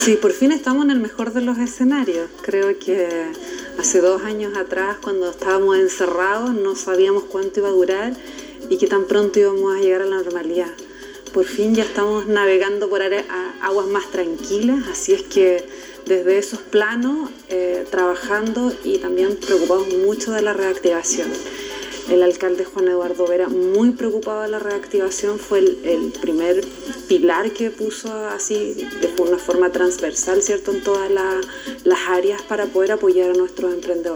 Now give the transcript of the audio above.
Sí, por fin estamos en el mejor de los escenarios. Creo que hace 2 años atrás, cuando estábamos encerrados, no sabíamos cuánto iba a durar y que tan pronto íbamos a llegar a la normalidad. Por fin ya estamos navegando por aguas más tranquilas, así es que desde esos planos, trabajando y también preocupados mucho de la reactivación. El alcalde Juan Eduardo Vera, muy preocupado de la reactivación, fue el primer pilar que puso así de una forma transversal, ¿cierto?, en todas las áreas para poder apoyar a nuestros emprendedores.